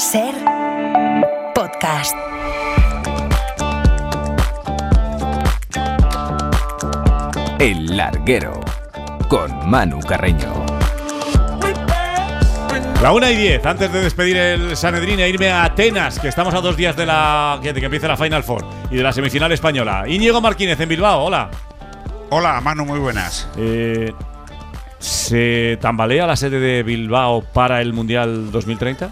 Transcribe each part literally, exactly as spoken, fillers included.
Ser podcast. El Larguero con Manu Carreño. La una y diez, antes de despedir el Sanedrín e irme a Atenas, que estamos a dos días de la de que empiece la Final Four y de la semifinal española. Íñigo Martínez en Bilbao, hola. Hola, Manu, muy buenas. Eh, ¿Se tambalea la sede de Bilbao para el Mundial dos mil treinta?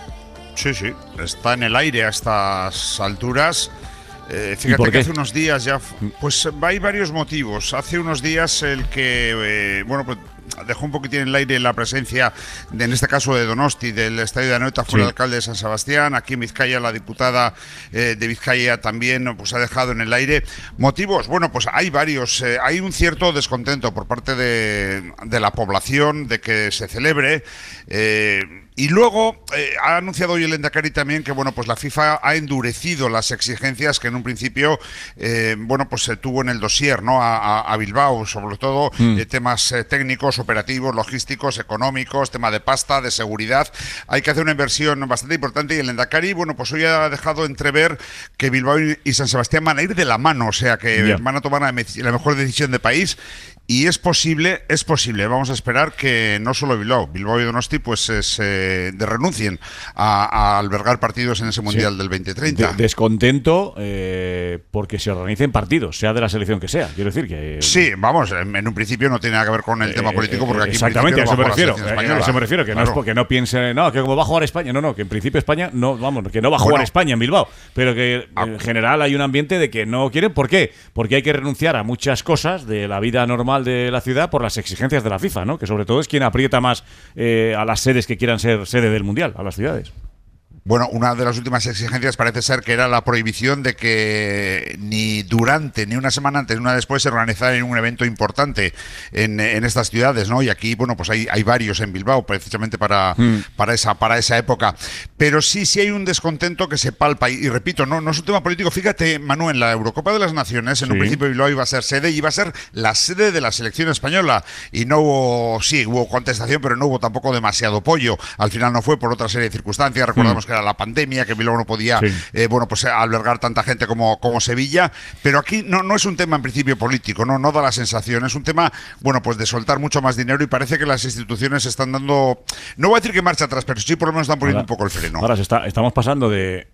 Sí, sí, está en el aire a estas alturas. Eh, fíjate que hace unos días ya, pues hay varios motivos. Hace unos días el que, eh, bueno, pues dejó un poquitín en el aire la presencia, de, en este caso de Donosti, del Estadio de Anoeta, fue sí. el alcalde de San Sebastián. Aquí en Vizcaya, la diputada eh, de Vizcaya también pues ha dejado en el aire. ¿Motivos? Bueno, pues hay varios. Eh, hay un cierto descontento por parte de, de la población de que se celebre. Eh, Y luego eh, ha anunciado hoy el Endacari también que bueno, pues la FIFA ha endurecido las exigencias que en un principio eh, bueno, pues se tuvo en el dossier, ¿no? A, a, a Bilbao, sobre todo mm. eh, temas eh, técnicos, operativos, logísticos, económicos, tema de pasta, de seguridad. Hay que hacer una inversión bastante importante y el Endacari, bueno, pues hoy ha dejado entrever que Bilbao y San Sebastián van a ir de la mano, o sea que yeah. van a tomar la, la mejor decisión de país. Y es posible, es posible, vamos a esperar que no solo Bilbao, Bilbao y Donosti pues eh, se de renuncien a, a albergar partidos en ese Mundial sí. del veinte treinta. De, descontento eh, porque se organicen partidos, sea de la selección que sea, quiero decir que… Sí, vamos, en, en un principio no tiene nada que ver con el eh, tema político porque aquí exactamente, en a eso me refiero, a eso me refiero, que claro. no es porque no piense, no, que como va a jugar España, no, no, que en principio España, no, vamos, que no va a jugar bueno, España en Bilbao, pero que ah, en general hay un ambiente de que no quieren, ¿por qué? Porque hay que renunciar a muchas cosas de la vida normal de la ciudad por las exigencias de la FIFA, ¿no? Que sobre todo es quien aprieta más eh, a las sedes que quieran ser sede del Mundial, a las ciudades. Bueno, una de las últimas exigencias parece ser que era la prohibición de que ni durante, ni una semana antes, ni una después se organizara un evento importante en, en estas ciudades, ¿no? Y aquí, bueno, pues hay, hay varios en Bilbao, precisamente para, mm. para, esa, para esa época. Pero sí, sí hay un descontento que se palpa. Y, y repito, no, no es un tema político. Fíjate, Manu, en la Eurocopa de las Naciones, en sí. un principio Bilbao iba a ser sede, y iba a ser la sede de la selección española. Y no hubo, sí, hubo contestación, pero no hubo tampoco demasiado apoyo. Al final no fue por otra serie de circunstancias. Recordamos mm. que era la pandemia, que Bilbao no podía sí. eh, bueno, pues albergar tanta gente como, como Sevilla, pero aquí no, no es un tema en principio político, no, no da la sensación, es un tema, bueno, pues de soltar mucho más dinero y parece que las instituciones están dando, no voy a decir que marcha atrás, pero sí por lo menos están poniendo ahora, un poco el freno. Ahora se está, estamos pasando de,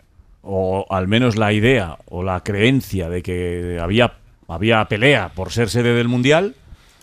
o al menos la idea o la creencia de que había, había pelea por ser sede del Mundial,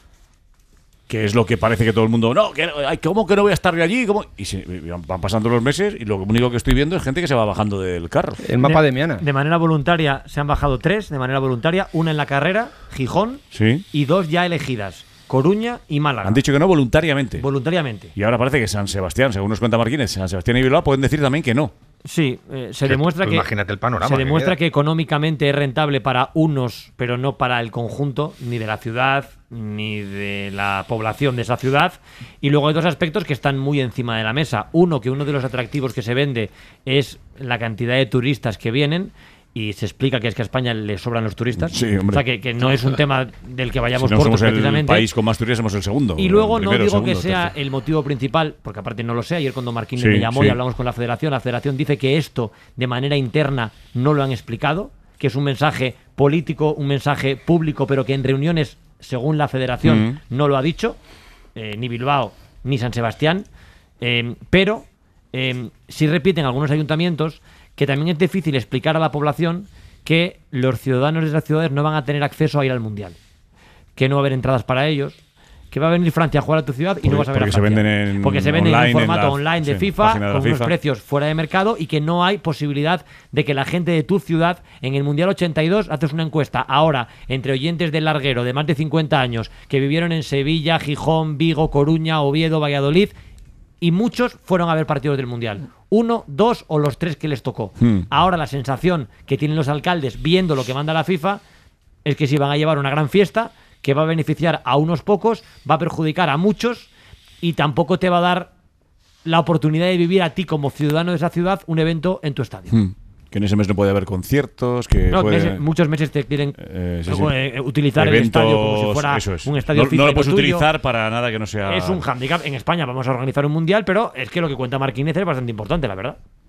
que es lo que parece que todo el mundo, no, que, ¿cómo que no voy a estar yo allí? ¿Cómo? Y se, van pasando los meses y lo único que estoy viendo es gente que se va bajando del carro. El mapa de, de Miana. De manera voluntaria se han bajado tres, de manera voluntaria, una en la carrera, Gijón, sí. y dos ya elegidas, Coruña y Málaga. Han dicho que no voluntariamente. Voluntariamente. Y ahora parece que San Sebastián, según nos cuenta Martínez, San Sebastián y Bilbao pueden decir también que no. Sí, eh, se demuestra pues que imagínate el panorama se demuestra que, que económicamente es rentable para unos, pero no para el conjunto ni de la ciudad ni de la población de esa ciudad. Y luego hay dos aspectos que están muy encima de la mesa. Uno, que uno de los atractivos que se vende es la cantidad de turistas que vienen. Y se explica que es que a España le sobran los turistas. Sí, hombre. O sea, que, que no es un tema del que vayamos si no cortos, somos precisamente. El país con más turistas, somos el segundo. Y luego primero, no digo segundo, que sea tercero. el motivo principal, porque aparte no lo sé. Ayer cuando Marquín sí, me llamó sí. y hablamos con la Federación, la Federación dice que esto de manera interna no lo han explicado, que es un mensaje político, un mensaje público, pero que en reuniones, según la Federación, mm. no lo ha dicho, eh, ni Bilbao ni San Sebastián. Eh, pero eh, sí repiten algunos ayuntamientos que también es difícil explicar a la población que los ciudadanos de esas ciudades no van a tener acceso a ir al Mundial, que no va a haber entradas para ellos, que va a venir Francia a jugar a tu ciudad y porque, no vas a ver a Francia. Se venden en porque se venden en formato en la, online de sí, FIFA, de con FIFA. unos precios fuera de mercado, y que no hay posibilidad de que la gente de tu ciudad, en el Mundial ochenta y dos, haces una encuesta ahora entre oyentes del Larguero de más de cincuenta años que vivieron en Sevilla, Gijón, Vigo, Coruña, Oviedo, Valladolid, y muchos fueron a ver partidos del Mundial. Uno, dos o los tres que les tocó. Hmm. Ahora la sensación que tienen los alcaldes viendo lo que manda la FIFA es que si van a llevar una gran fiesta que va a beneficiar a unos pocos, va a perjudicar a muchos y tampoco te va a dar la oportunidad de vivir a ti como ciudadano de esa ciudad un evento en tu estadio. Hmm. Que en ese mes no puede haber conciertos, que no, puede... meses, muchos meses te quieren eh, sí, sí. Eh, utilizar eventos, el estadio como si fuera eso es. un estadio no, no lo puedes tuyo. utilizar para nada que no sea... Es un hándicap. En España vamos a organizar un mundial, pero es que lo que cuenta Marquínez es bastante importante, la verdad.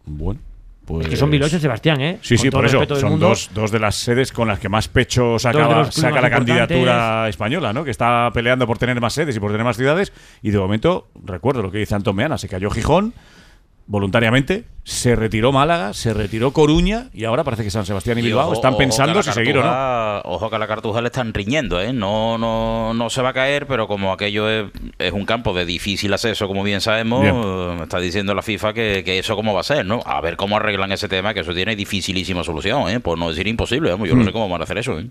Bueno. Pues... Es que son Bilbao y San Sebastián, ¿eh? Sí, con sí, todo por eso. respeto del Son mundo. dos, dos de las sedes con las que más pecho sacaba, saca la candidatura española, ¿no? Que está peleando por tener más sedes y por tener más ciudades. Y de momento, recuerdo lo que dice Antón Meana, se cayó Gijón voluntariamente, se retiró Málaga, se retiró Coruña y ahora parece que San Sebastián y, y Bilbao ojo, están pensando si seguir o no. Ojo que a la Cartuja le están riñendo, ¿eh? No, no, no se va a caer, pero como aquello es, es un campo de difícil acceso, como bien sabemos, bien. Está diciendo la FIFA que, que eso cómo va a ser, ¿no? A ver cómo arreglan ese tema, que eso tiene dificilísima solución, ¿eh? Por no decir imposible, vamos, yo mm. no sé cómo van a hacer eso, ¿eh?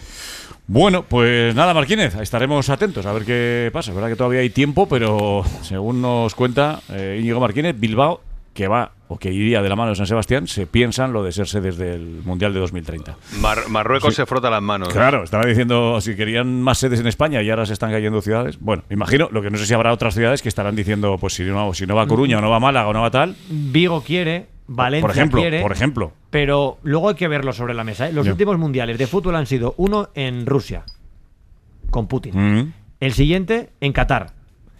Bueno, pues nada, Marquínez, estaremos atentos a ver qué pasa. Es verdad que todavía hay tiempo, pero según nos cuenta eh, Íñigo Marquínez, Bilbao, que va o que iría de la mano de San Sebastián, se piensan lo de ser sedes del Mundial de dos mil treinta. Mar Marruecos sí. se frota las manos. Claro, estaba diciendo si querían más sedes en España y ahora se están cayendo ciudades. Bueno, imagino, lo que no sé si habrá otras ciudades que estarán diciendo, pues si no, si no va a Coruña o no va a Málaga o no va a tal. Vigo quiere, Valencia por ejemplo, quiere. Por ejemplo. Pero luego hay que verlo sobre la mesa, ¿eh? Los Bien. últimos mundiales de fútbol han sido uno en Rusia, con Putin. Mm. El siguiente en Qatar.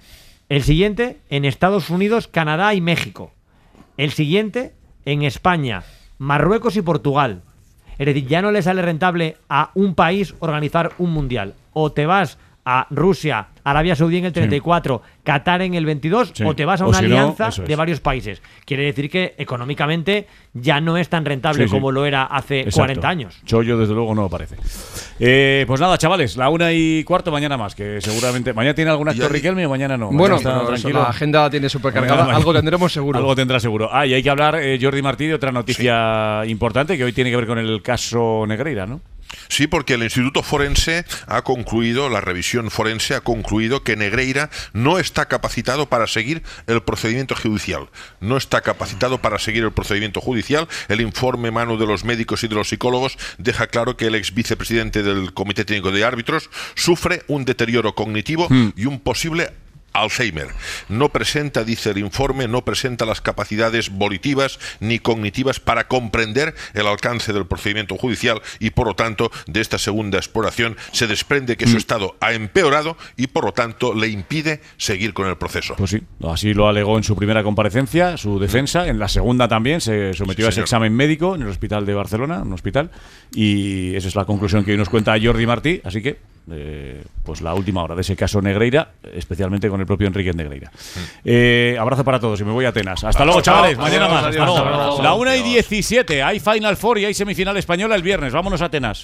El siguiente en Estados Unidos, Canadá y México. El siguiente en España, Marruecos y Portugal. Es decir, ya no le sale rentable a un país organizar un mundial. O te vas a Rusia, Arabia Saudí en el treinta y cuatro, sí. Qatar en el veintidós, sí. o te vas a una si alianza no, es. de varios países. Quiere decir que económicamente ya no es tan rentable sí, sí. como lo era hace Exacto. cuarenta años. Chollo, desde luego, no lo parece. Eh, pues nada, chavales, la una y cuarto mañana más, que seguramente mañana tiene algún acto Riquelme o mañana no. Bueno, mañana está tranquilo. La agenda tiene supercargada, mañana, algo tendremos seguro. Algo tendrá seguro. Ah, y hay que hablar, eh, Jordi Martí, de otra noticia sí. importante que hoy tiene que ver con el caso Negreira, ¿no? Sí, porque el Instituto Forense ha concluido, la revisión forense ha concluido que Negreira no está capacitado para seguir el procedimiento judicial. No está capacitado para seguir el procedimiento judicial. El informe mano de los médicos y de los psicólogos deja claro que el ex vicepresidente del Comité Técnico de Árbitros sufre un deterioro cognitivo hmm. y un posible Alzheimer. No presenta, dice el informe, no presenta las capacidades volitivas ni cognitivas para comprender el alcance del procedimiento judicial y, por lo tanto, de esta segunda exploración se desprende que mm. su estado ha empeorado y, por lo tanto, le impide seguir con el proceso. Pues sí, así lo alegó en su primera comparecencia, su defensa. En la segunda también se sometió sí, a ese examen médico en el hospital de Barcelona, un hospital, y esa es la conclusión que hoy nos cuenta Jordi Martí, así que Eh, pues la última hora de ese caso Negreira, especialmente con el propio Enrique Negreira. Eh, abrazo para todos y me voy a Atenas. Hasta luego, chavales. Mañana más. Hasta luego. La una y diecisiete. Hay Final Four y hay semifinal española el viernes. Vámonos a Atenas.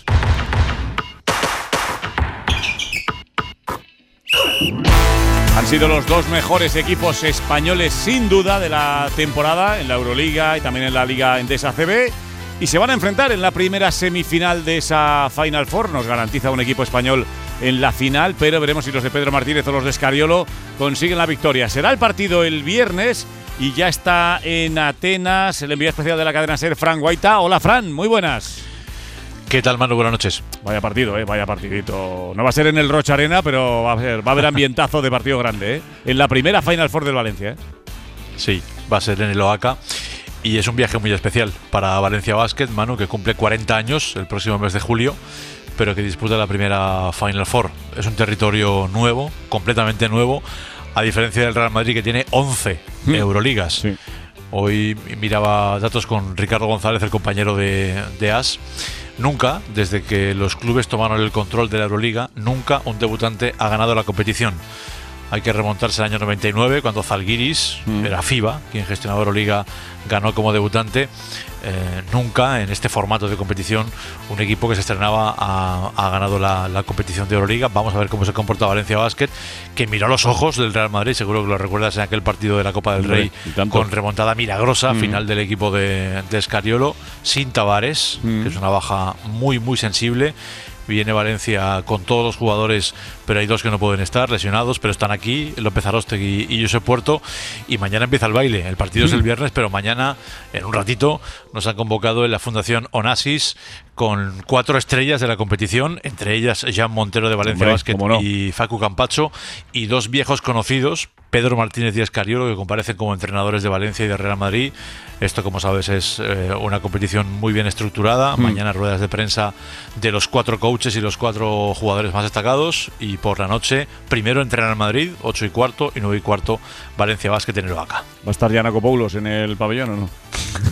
Han sido los dos mejores equipos españoles, sin duda, de la temporada en la Euroliga y también en la Liga Endesa A C B. Y se van a enfrentar en la primera semifinal de esa Final Four. Nos garantiza un equipo español en la final, pero veremos si los de Pedro Martínez o los de Scariolo consiguen la victoria. Será el partido el viernes y ya está en Atenas el enviado especial de la cadena SER, Fran Guaita. Hola, Fran, muy buenas. ¿Qué tal, Manu? Buenas noches. Vaya partido, eh, vaya partidito. No va a ser en el Rocha Arena, pero va a, ser, va a haber ambientazo de partido grande, eh. En la primera Final Four del Valencia, eh. Sí, va a ser en el Oaca. Y es un viaje muy especial para Valencia Basket, Manu, que cumple cuarenta años el próximo mes de julio, pero que disputa la primera Final Four. Es un territorio nuevo, completamente nuevo, a diferencia del Real Madrid, que tiene once mm. Euroligas. Sí. Hoy miraba datos con Ricardo González, el compañero de, de A S. Nunca, desde que los clubes tomaron el control de la Euroliga, nunca un debutante ha ganado la competición. Hay que remontarse al año noventa y nueve, cuando Zalgiris, mm. era FIBA, quien gestionaba Euroliga, ganó como debutante. Eh, nunca en este formato de competición un equipo que se estrenaba ha, ha ganado la, la competición de Euroliga. Vamos a ver cómo se comporta Valencia Basket, que miró los ojos del Real Madrid, seguro que lo recuerdas en aquel partido de la Copa del Rey, con remontada milagrosa, mm. final del equipo de, de Scariolo, sin Tavares, mm. que es una baja muy muy sensible. Viene Valencia con todos los jugadores, pero hay dos que no pueden estar, lesionados, pero están aquí, López Aróstegui y Josep Puerto, y mañana empieza el baile. El partido mm. es el viernes, pero mañana, en un ratito, nos han convocado en la Fundación Onassis con cuatro estrellas de la competición, entre ellas Jean Montero de Valencia Basket no. y Facu Campacho, y dos viejos conocidos, Pedro Martínez y Escariolo, que comparecen como entrenadores de Valencia y de Real Madrid. Esto, como sabes, es eh, una competición muy bien estructurada. Mm. Mañana ruedas de prensa de los cuatro coaches y los cuatro jugadores más destacados. Y por la noche, primero entrenar en Madrid, ocho y cuarto, y nueve y cuarto, Valencia Basket en el Oaca. ¿Va a estar Gianakopoulos en el pabellón o no?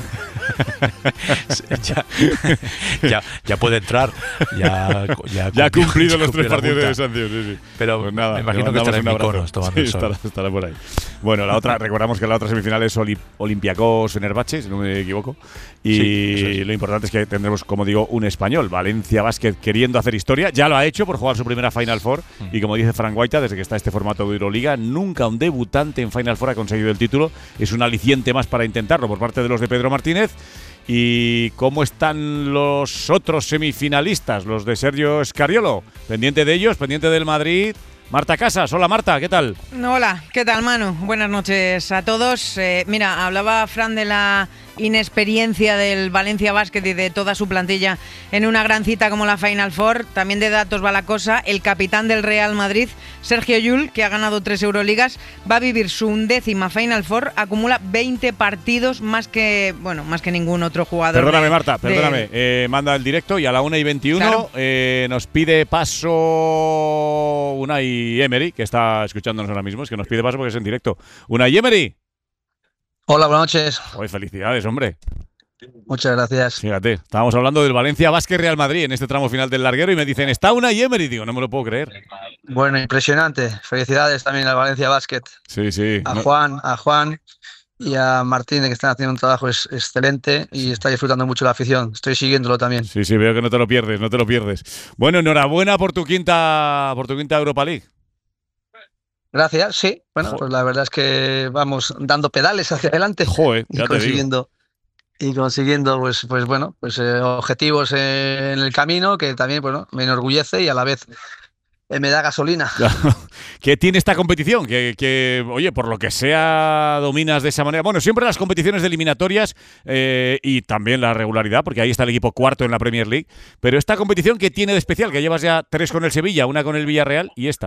ya, ya, ya puede entrar. Ya, ya, ya ha cumplido los tres la partidos multa. de sanción. Sí, sí. Pero pues nada, me imagino que estará en Mykonos tomando sí, el sol. estará, estará por ahí. Bueno, la otra, recordamos que la otra semifinal es Oli, Olympiacos Fenerbahce, si no me equivoco. Y sí, es. Lo importante es que tendremos, como digo, un español, Valencia Basket, queriendo hacer historia. Ya lo ha hecho por jugar su primera Final Four. Mm. Y como dice Frank Guaita, desde que está este formato de Euroliga, nunca un debutante en Final Four ha conseguido el título. Es un aliciente más para intentarlo por parte de los de Pedro Martínez. ¿Y cómo están los otros semifinalistas? Los de Sergio Scariolo. Pendiente de ellos, pendiente del Madrid. Marta Casas, hola Marta, ¿qué tal? Hola, ¿qué tal Manu? Buenas noches a todos. Eh, mira, hablaba Fran de la inexperiencia del Valencia Basket y de toda su plantilla en una gran cita como la Final Four. También de datos va la cosa. El capitán del Real Madrid, Sergio Llull, que ha ganado tres Euroligas, va a vivir su undécima Final Four, acumula veinte partidos más que, bueno, más que ningún otro jugador. Perdóname de, Marta, perdóname. De... Eh, manda el directo y a la una y veintiuno claro. eh, nos pide paso Unai Emery, que está escuchándonos ahora mismo, es que nos pide paso porque es en directo. Unai Emery. Hola, buenas noches. Oye, felicidades, hombre. Muchas gracias. Fíjate, estábamos hablando del Valencia Basket Real Madrid en este tramo final del larguero y me dicen, está Unai Emery. Digo, no me lo puedo creer. Bueno, impresionante. Felicidades también al Valencia Basket. Sí, sí. A no. Juan, a Juan y a Martín, que están haciendo un trabajo es, excelente y está disfrutando mucho la afición. Estoy siguiéndolo también. Sí, sí, veo que no te lo pierdes, no te lo pierdes. Bueno, enhorabuena por tu quinta, por tu quinta Europa League. Gracias, sí. Bueno, Joder. Pues la verdad es que vamos dando pedales hacia adelante. Joder, ya y consiguiendo te digo. y consiguiendo pues pues bueno, pues eh, objetivos eh, en el camino que también, bueno, me enorgullece y a la vez eh, me da gasolina. ¿Qué tiene esta competición? Que, que, oye, por lo que sea, dominas de esa manera. Bueno, siempre las competiciones de eliminatorias eh, y también la regularidad, porque ahí está el equipo cuarto en la Premier League. Pero esta competición, ¿qué tiene de especial? Que llevas ya tres con el Sevilla, una con el Villarreal y esta.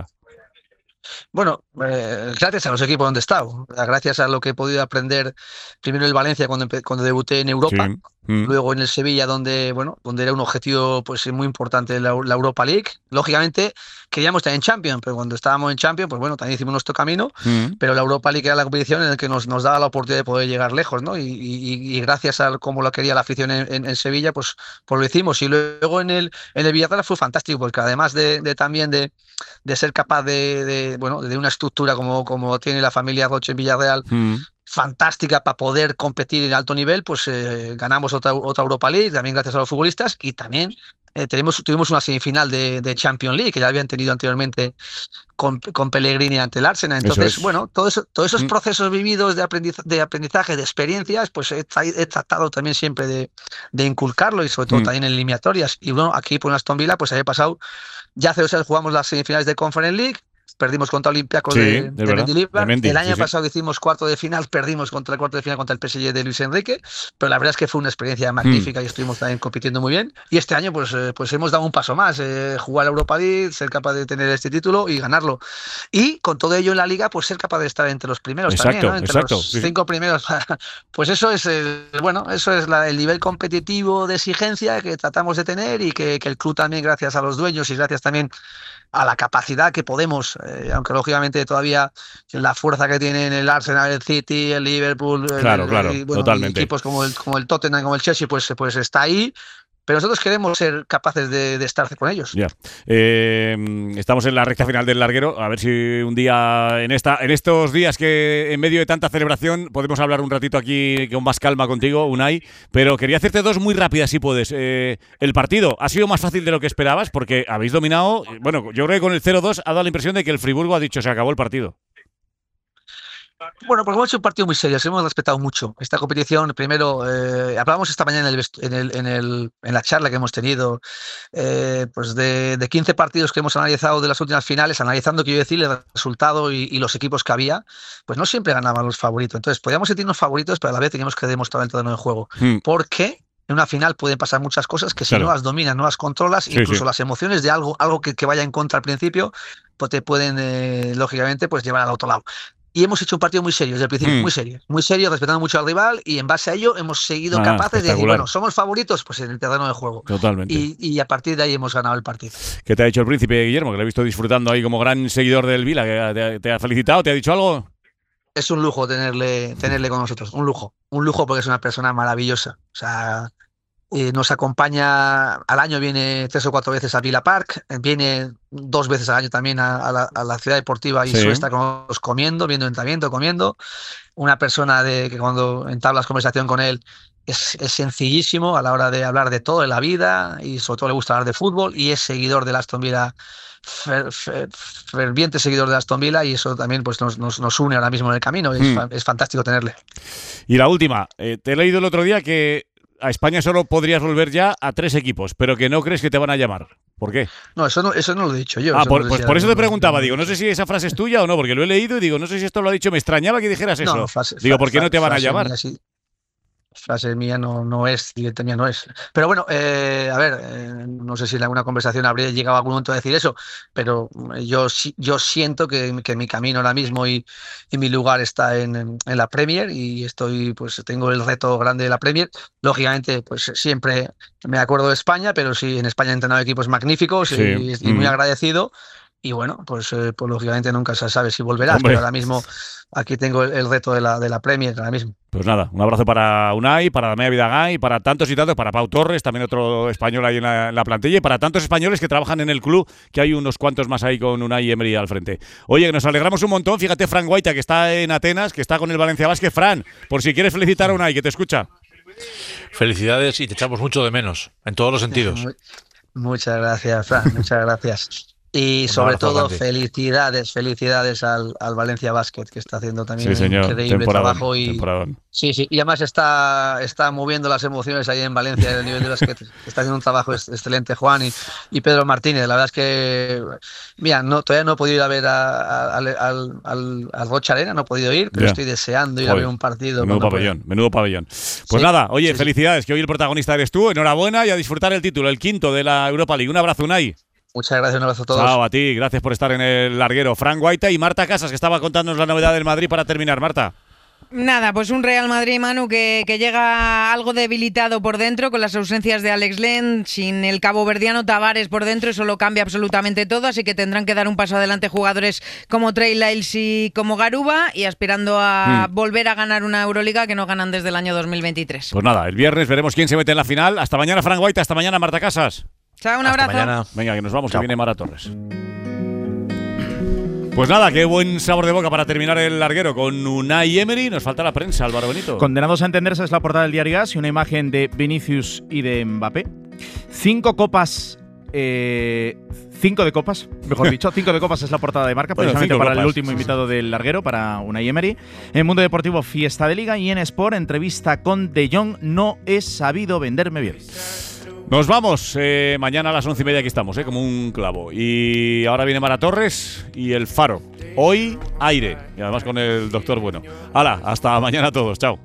Bueno, eh, gracias a los equipos donde he estado, gracias a lo que he podido aprender primero en el Valencia cuando, cuando debuté en Europa, sí. mm. luego en el Sevilla donde bueno donde era un objetivo pues muy importante la, la Europa League. Lógicamente queríamos estar en Champions, pero cuando estábamos en Champions pues bueno también hicimos nuestro camino, mm. pero la Europa League era la competición en la que nos, nos daba la oportunidad de poder llegar lejos, ¿no? Y, y, y gracias a cómo lo quería la afición en, en, en Sevilla pues, pues lo hicimos. Y luego en el, en el Villarreal fue fantástico porque además de, de también de, de ser capaz de, de bueno de una estructura como, como tiene la familia Roche en Villarreal, mm. fantástica para poder competir en alto nivel, pues eh, ganamos otra, otra Europa League, también gracias a los futbolistas, y también eh, tenemos, tuvimos una semifinal de, de Champions League, que ya habían tenido anteriormente con, con Pellegrini ante el Arsenal. Entonces, es. bueno, todo eso, todos esos mm. procesos vividos de, aprendiz, de aprendizaje, de experiencias, pues he, he tratado también siempre de, de inculcarlo, y sobre todo mm. también en eliminatorias. Y bueno, aquí por Aston Villa, pues había pasado, ya hace dos años jugamos las semifinales de Conference League, perdimos contra Olympiacos sí, de, de, de Mendilibar. El año sí, pasado sí. que hicimos cuarto de final, perdimos contra el cuarto de final contra el P S G de Luis Enrique, pero la verdad es que fue una experiencia magnífica mm. y estuvimos también compitiendo muy bien. Y este año pues, eh, pues hemos dado un paso más, eh, jugar a Europa League, ser capaz de tener este título y ganarlo. Y con todo ello en la Liga, pues ser capaz de estar entre los primeros exacto, también, ¿no? Entre exacto, los sí. cinco primeros. Pues eso es el, bueno, eso es la, el nivel competitivo de exigencia que tratamos de tener y que, que el club también, gracias a los dueños y gracias también a la capacidad que podemos, eh, aunque lógicamente todavía la fuerza que tienen el Arsenal, el City, el Liverpool, claro, el, claro, y, bueno, totalmente. Y equipos como el, como el Tottenham, como el Chelsea, pues, pues está ahí. Pero nosotros queremos ser capaces de, de estar con ellos. Ya. Eh, estamos en la recta final del larguero. A ver si un día, en esta, en estos días que en medio de tanta celebración, podemos hablar un ratito aquí con más calma contigo, Unai. Pero quería hacerte dos muy rápidas, si puedes. Eh, el partido ha sido más fácil de lo que esperabas porque habéis dominado. Bueno, yo creo que con el cero dos ha dado la impresión de que el Friburgo ha dicho se acabó el partido. Bueno, porque hemos hecho un partido muy serio, hemos respetado mucho esta competición. Primero, eh, hablábamos esta mañana en, el, en, el, en, el, en la charla que hemos tenido, eh, pues de, de quince partidos que hemos analizado de las últimas finales, analizando, quiero decir, el resultado y, y los equipos que había, pues no siempre ganaban los favoritos. Entonces, podíamos sentirnos favoritos, pero a la vez teníamos que demostrar el terreno de juego. Mm. Porque en una final pueden pasar muchas cosas que si claro. no las dominas, no las controlas, sí, incluso sí. las emociones de algo, algo que, que vaya en contra al principio, pues te pueden, eh, lógicamente, pues llevar al otro lado. Y hemos hecho un partido muy serio desde el principio, mm. muy serio, muy serio, respetando mucho al rival, y en base a ello hemos seguido ah, capaces de decir, bueno, somos favoritos, pues en el terreno de juego. Totalmente. Y, y a partir de ahí hemos ganado el partido. ¿Qué te ha dicho el príncipe Guillermo? Que lo he visto disfrutando ahí como gran seguidor del Vila, que te, te ha felicitado, ¿te ha dicho algo? es un lujo tenerle, tenerle con nosotros, un lujo, un lujo porque es una persona maravillosa. O sea, eh, nos acompaña al año, viene tres o cuatro veces a Villa Park, viene dos veces al año también a, a, la, a la ciudad deportiva y sí. suele estar con nosotros comiendo, viendo entrenamiento, comiendo. Una persona de que cuando entablas conversación con él es, es sencillísimo a la hora de hablar de todo, de la vida, y sobre todo le gusta hablar de fútbol, y es seguidor del Aston Villa. Fer, fer, ferviente seguidor de Aston Villa, y eso también pues nos, nos, nos une ahora mismo en el camino. Es, mm. es fantástico tenerle. Y la última, eh, te he leído el otro día que a España solo podrías volver ya a tres equipos, pero que no crees que te van a llamar. ¿Por qué? No, eso no, eso no lo he dicho yo. Ah, por, no pues por eso te preguntaba, digo, no sé si esa frase es tuya o no, porque lo he leído y digo, no sé si esto lo ha dicho, me extrañaba que dijeras eso. No, frase, digo, ¿por qué no te van a llamar? Mía, sí. Frase mía no, no es, directa mía no es. Pero bueno, eh, a ver, eh, no sé si en alguna conversación habría llegado a algún momento a decir eso, pero yo, yo siento que, que mi camino ahora mismo y, y mi lugar está en, en, en la Premier, y estoy, pues tengo el reto grande de la Premier. Lógicamente, pues siempre me acuerdo de España, pero sí, en España he entrenado equipos magníficos sí. y, y muy mm. agradecido. Y bueno, pues, eh, pues lógicamente nunca se sabe si volverás, Hombre. pero ahora mismo aquí tengo el, el reto de la, de la Premier ahora mismo. Pues nada, un abrazo para Unai, para Damià Vidagay, para tantos y tantos, para Pau Torres, también otro español ahí en la, en la plantilla, y para tantos españoles que trabajan en el club, que hay unos cuantos más ahí con Unai y Emery al frente. Oye, que nos alegramos un montón. Fíjate, Fran Guaita, que está en Atenas, que está con el Valencia Basket. Fran, por si quieres felicitar a Unai, que te escucha. Felicidades, y te echamos mucho de menos, en todos los sentidos. Muchas gracias, Fran, muchas gracias. Y sobre todo, grande. felicidades, felicidades al, al Valencia Basket, que está haciendo también sí, señor. un increíble temporadón, trabajo. Y, temporadón. Sí, sí, y además está, está moviendo las emociones ahí en Valencia, en el nivel de basquet. Está haciendo un trabajo excelente Juan y, y Pedro Martínez. La verdad es que, mira, no, todavía no he podido ir a ver a, a, al, al, al, al Rocha Arena, no he podido ir, pero ya. estoy deseando ir Joder. a ver un partido. Menudo pabellón, pueda. menudo pabellón. Pues sí, nada, oye, sí, felicidades, sí. que hoy el protagonista eres tú. Enhorabuena y a disfrutar el título, el quinto de la Europa League. Un abrazo, Unai. Muchas gracias, un abrazo a todos. Chao, a ti, gracias por estar en el larguero. Fran Guaita y Marta Casas, que estaba contándonos la novedad del Madrid para terminar. Marta. Nada, pues un Real Madrid, Manu, que, que llega algo debilitado por dentro con las ausencias de Alex Len, sin el caboverdiano Tavares por dentro, eso lo cambia absolutamente todo, así que tendrán que dar un paso adelante jugadores como Trey Lyles y como Garuba, y aspirando a mm. volver a ganar una Euroliga que no ganan desde el año dos mil veintitrés. Pues nada, el viernes veremos quién se mete en la final. Hasta mañana, Fran Guaita, hasta mañana, Marta Casas. Chao, un abrazo. Hasta mañana. Venga, que nos vamos, Chao. que viene Mara Torres. Pues nada, qué buen sabor de boca para terminar el larguero con Unai Emery. Nos falta la prensa, Álvaro Benito. Condenados a entenderse es la portada del Diario As y una imagen de Vinicius y de Mbappé. Cinco copas... Eh, cinco de copas, mejor dicho, cinco de copas es la portada de Marca, bueno, precisamente para copas. El último invitado del larguero, para Unai Emery. En Mundo Deportivo, fiesta de liga, y en Sport, entrevista con De Jong, no he sabido venderme bien. Nos vamos, eh, mañana a las once y media aquí estamos, eh, como un clavo. Y ahora viene Mara Torres y El Faro. Hoy, aire, y además con el doctor Bueno. Hala, hasta mañana a todos, chao.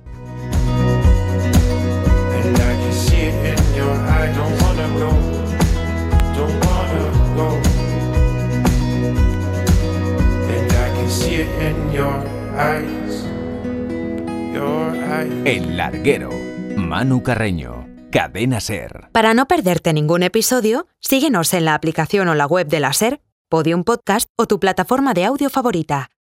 El larguero, Manu Carreño, Cadena SER. Para no perderte ningún episodio, síguenos en la aplicación o la web de la SER, Podium Podcast o tu plataforma de audio favorita.